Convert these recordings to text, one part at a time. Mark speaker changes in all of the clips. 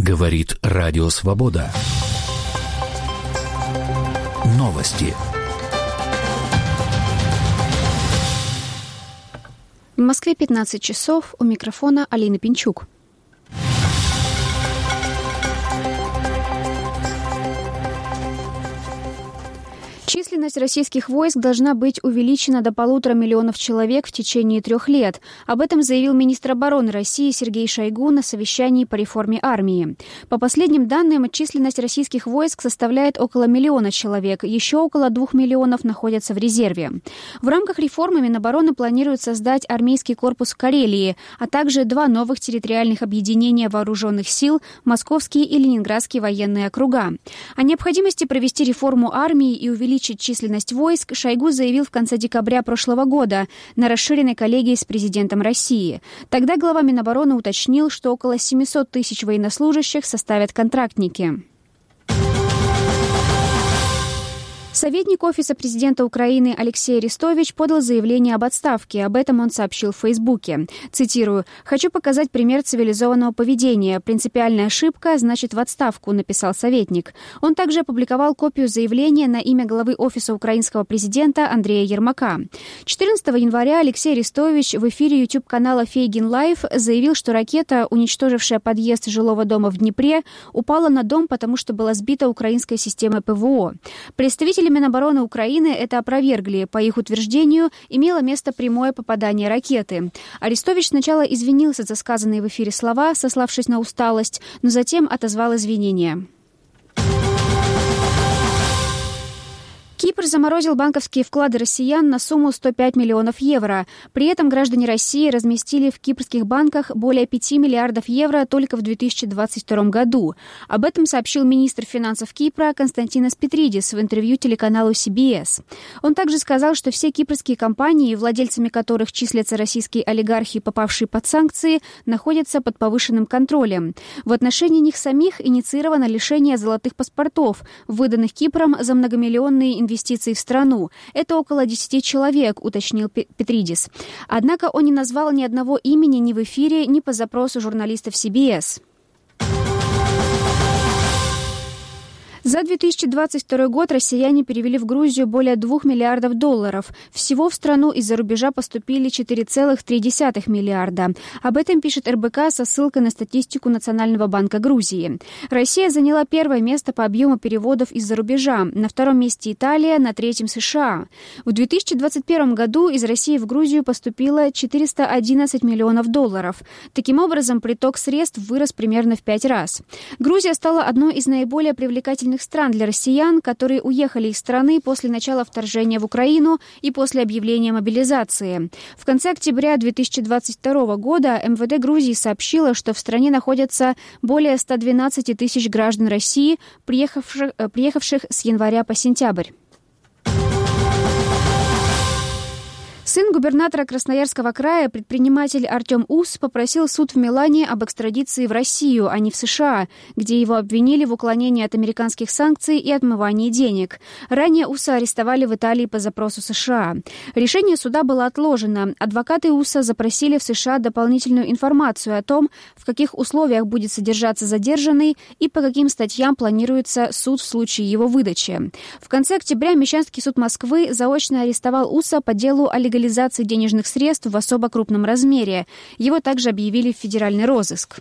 Speaker 1: Говорит Радио Свобода. Новости.
Speaker 2: В Москве 15 часов. У микрофона Алина Пинчук. Численность российских войск должна быть увеличена до 1,5 миллиона человек в течение 3 лет. Об этом заявил министр обороны России Сергей Шойгу на совещании по реформе армии. По последним данным, численность российских войск составляет около 1 миллиона человек. Еще около 2 миллионов находятся в резерве. В рамках реформы Минобороны планирует создать армейский корпус в Карелии, а также 2 новых территориальных объединения вооруженных сил – Московские и Ленинградские военные округа. О необходимости провести реформу армии и увеличить численность войск Шойгу заявил в конце декабря прошлого года на расширенной коллегии с президентом России. Тогда глава Минобороны уточнил, что около 700 тысяч военнослужащих составят контрактники. Советник Офиса президента Украины Алексей Арестович подал заявление об отставке. Об этом он сообщил в Фейсбуке. Цитирую: «Хочу показать пример цивилизованного поведения. Принципиальная ошибка, значит, в отставку», написал советник. Он также опубликовал копию заявления на имя главы Офиса украинского президента Андрея Ермака. 14 января Алексей Арестович в эфире YouTube-канала «Фейгин Лайв» заявил, что ракета, уничтожившая подъезд жилого дома в Днепре, упала на дом, потому что была сбита украинской системой ПВО. Представители Минобороны Украины это опровергли. По их утверждению, имело место прямое попадание ракеты. Арестович сначала извинился за сказанные в эфире слова, сославшись на усталость, но затем отозвал извинения. Кипр заморозил банковские вклады россиян на сумму 105 миллионов евро. При этом граждане России разместили в кипрских банках более 5 миллиардов евро только в 2022 году. Об этом сообщил министр финансов Кипра Константинос Петридис в интервью телеканалу CBS. Он также сказал, что все кипрские компании, владельцами которых числятся российские олигархи, попавшие под санкции, находятся под повышенным контролем. В отношении них самих инициировано лишение золотых паспортов, выданных Кипром за многомиллионные инвестиции в страну. Это около 10 человек, уточнил Петридис. Однако он не назвал ни одного имени ни в эфире, ни по запросу журналистов CBS. За 2022 год россияне перевели в Грузию более 2 миллиардов долларов. Всего в страну из-за рубежа поступили 4,3 миллиарда. Об этом пишет РБК со ссылкой на статистику Национального банка Грузии. Россия заняла 1 место по объему переводов из-за рубежа. На 2-м месте Италия, на 3-м США. В 2021 году из России в Грузию поступило 411 миллионов долларов. Таким образом, приток средств вырос примерно в 5 раз. Грузия стала одной из наиболее привлекательных стран для россиян, которые уехали из страны после начала вторжения в Украину и после объявления мобилизации. В конце октября 2022 года МВД Грузии сообщило, что в стране находятся более 112 тысяч граждан России, приехавших с января по сентябрь. Сын губернатора Красноярского края, предприниматель Артем Ус, попросил суд в Милане об экстрадиции в Россию, а не в США, где его обвинили в уклонении от американских санкций и отмывании денег. Ранее Уса арестовали в Италии по запросу США. Решение суда было отложено. Адвокаты Уса запросили в США дополнительную информацию о том, в каких условиях будет содержаться задержанный и по каким статьям планируется суд в случае его выдачи. В конце октября Мещанский суд Москвы заочно арестовал Уса по делу о легализации денежных средств в особо крупном размере. Его также объявили в федеральный розыск.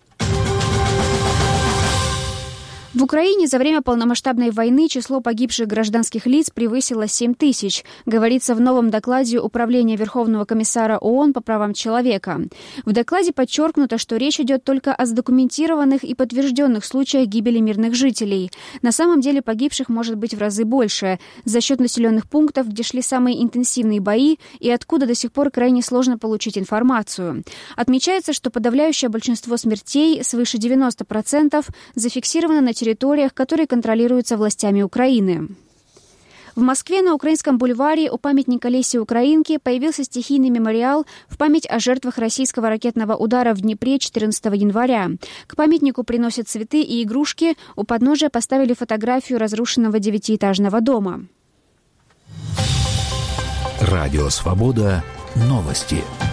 Speaker 2: В Украине за время полномасштабной войны число погибших гражданских лиц превысило 7 тысяч, говорится в новом докладе Управления Верховного комиссара ООН по правам человека. В докладе подчеркнуто, что речь идет только о задокументированных и подтвержденных случаях гибели мирных жителей. На самом деле погибших может быть в разы больше, за счет населенных пунктов, где шли самые интенсивные бои и откуда до сих пор крайне сложно получить информацию. Отмечается, что подавляющее большинство смертей, свыше 90%, зафиксировано на территориях, которые контролируются властями Украины. В Москве на Украинском бульваре у памятника Лесе Украинке появился стихийный мемориал в память о жертвах российского ракетного удара в Днепре 14 января. К памятнику приносят цветы и игрушки, у подножия поставили фотографию разрушенного 9-этажного дома.
Speaker 1: Радио «Свобода». Новости.